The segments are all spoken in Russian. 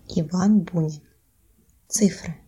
Иван Бунин. Цифры.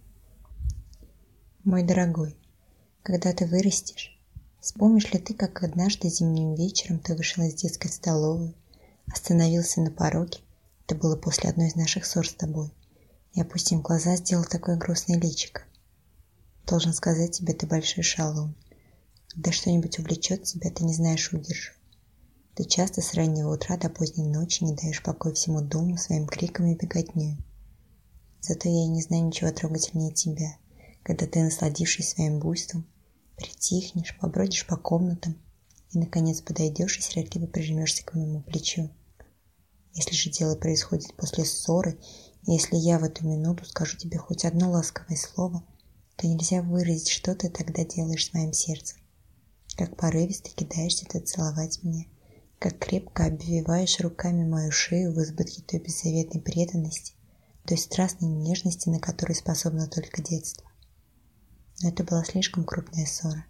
Мой дорогой, когда ты вырастешь, вспомнишь ли ты, как однажды зимним вечером ты вышел из детской столовой, остановился на пороге, это было после одной из наших ссор с тобой, и, опустив глаза, сделал такое грустное личико. Должен сказать тебе, ты большой шалун. Когда что-нибудь увлечет тебя, ты не знаешь удержу. Ты часто с раннего утра до поздней ночи не даешь покоя всему дому своим криком и беготней. Зато я и не знаю ничего трогательнее тебя, когда ты, насладившись своим буйством, притихнешь, побродишь по комнатам и, наконец, подойдешь и сиротливо прижмешься к моему плечу. Если же дело происходит после ссоры, и если я в эту минуту скажу тебе хоть одно ласковое слово, то нельзя выразить, что ты тогда делаешь с моим сердцем. Как порывисто кидаешься ты целовать меня, как крепко обвиваешь руками мою шею в избытке той беззаветной преданности, той страстной нежности, на которую способно только детство. Но это была слишком крупная ссора.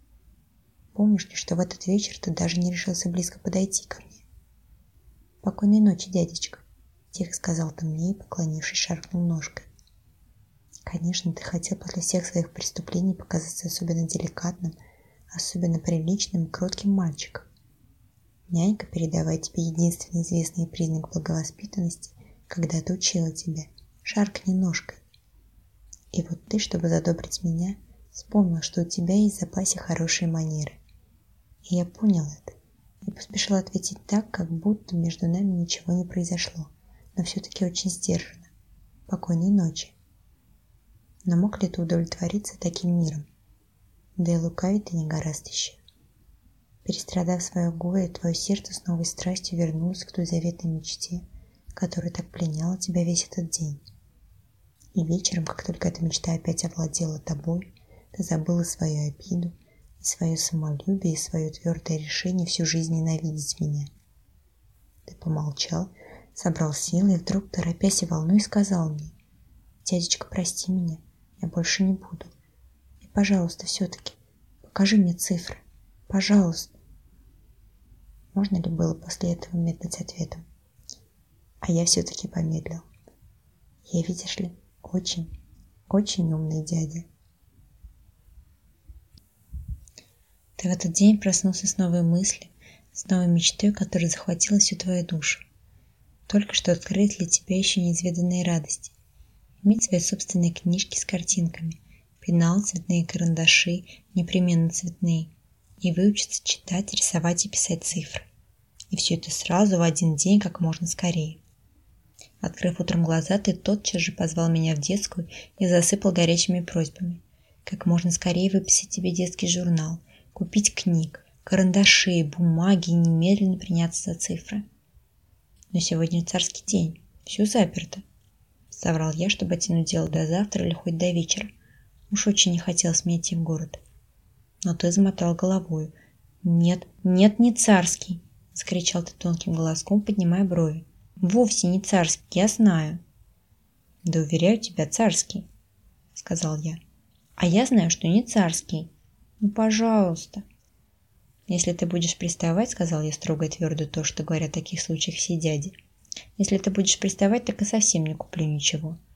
Помнишь ли, что в этот вечер ты даже не решился близко подойти ко мне? «Покойной ночи, дядечка», — тихо сказал ты мне и, поклонившись, шаркнул ножкой. Конечно, ты хотел после всех своих преступлений показаться особенно деликатным, особенно приличным и кротким мальчиком. Нянька, передавая тебе единственный известный признак благовоспитанности, когда-то учила тебя: шаркни ножкой. И вот ты, чтобы задобрить меня, вспомнил, что у тебя есть в запасе хорошие манеры. И я понял это, и поспешил ответить так, как будто между нами ничего не произошло, но все-таки очень сдержанно: покойной ночи. Но мог ли ты удовлетвориться таким миром? Да и лукавить ты не гораздо еще. Перестрадав свое горе, твое сердце с новой страстью вернулось к той заветной мечте, которая так пленяла тебя весь этот день. И вечером, как только эта мечта опять овладела тобой, ты забыла свою обиду, и свое самолюбие, и свое твердое решение всю жизнь ненавидеть меня. Ты помолчал, собрал силы и вдруг, торопясь и волнуясь, сказал мне: «Дядечка, прости меня, я больше не буду. И, пожалуйста, все-таки покажи мне цифры. Пожалуйста». Можно ли было после этого медлить ответом? А я все-таки помедлил. Я, видишь ли, очень, очень умный дядя. Ты в этот день проснулся с новой мыслью, с новой мечтой, которая захватила всю твою душу. Только что открыть для тебя еще неизведанные радости. Иметь свои собственные книжки с картинками, пенал, цветные карандаши, непременно цветные, и выучиться читать, рисовать и писать цифры. И все это сразу в один день, как можно скорее. Открыв утром глаза, ты тотчас же позвал меня в детскую и засыпал горячими просьбами. Как можно скорее выписать тебе детский журнал, купить книг, карандаши, бумаги и немедленно приняться за цифры. Но сегодня царский день, все заперто. Соврал я, чтобы оттянуть дело до завтра или хоть до вечера. Уж очень не хотелось мне идти в город. Но ты замотал головою. «Нет, нет, не царский!» — закричал ты тонким голоском, поднимая брови. «Вовсе не царский, я знаю». «Да уверяю тебя, царский», — сказал я. «А я знаю, что не царский. Ну, пожалуйста». «Если ты будешь приставать, — сказал я строго и твердо то, что говорят в таких случаях все дяди, — если ты будешь приставать, так и совсем не куплю ничего.